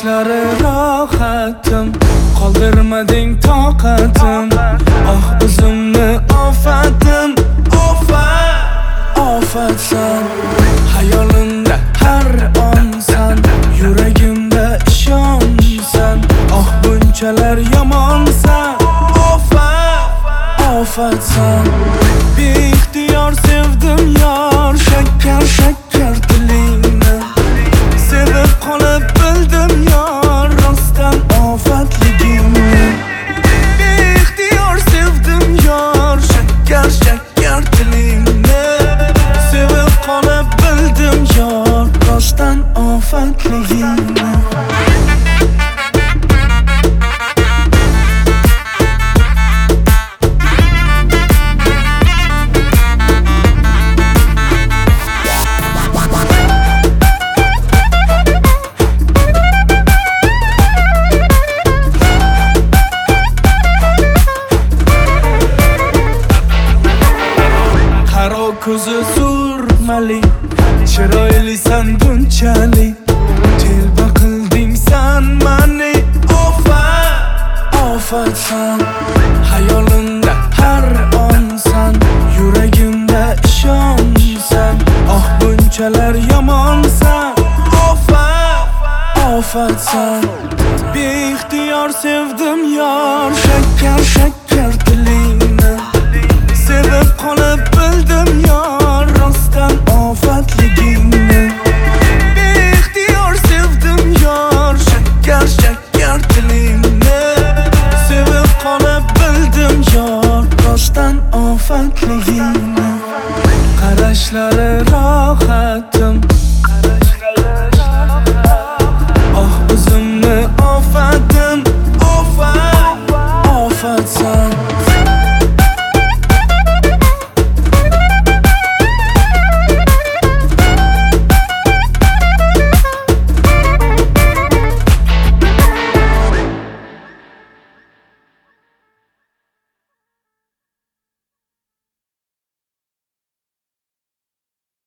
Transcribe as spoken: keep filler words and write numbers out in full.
Bakishlari rohatim, qoldirmading toqatim. Oh o'zimni ofatim, ofat, ofatsan. Hayolimda har onsan, yuragimda ishonsan. Oh bunchalar yomonsan, ofat, ofatsan. Beixtiyor sevdim yor, shakkar shakkar tilingni. Sevib qolib bildim yor, rostdan ofatligingni. Beixtiyor sevdim yor, shakkar shakkar tilingni. Sevib qolib bildim yor, rostdan ofatligingni. Ko'zi surmali, chiroylisan bunchalik. Telba qilding san mani, ofat, ofatsan. Hayolimda har onsan, yuragimda ishonsan. Oh bunchalar yomonsan, ofat, ofatsan. Beixtiyor sevdim yor, shakkar shakkar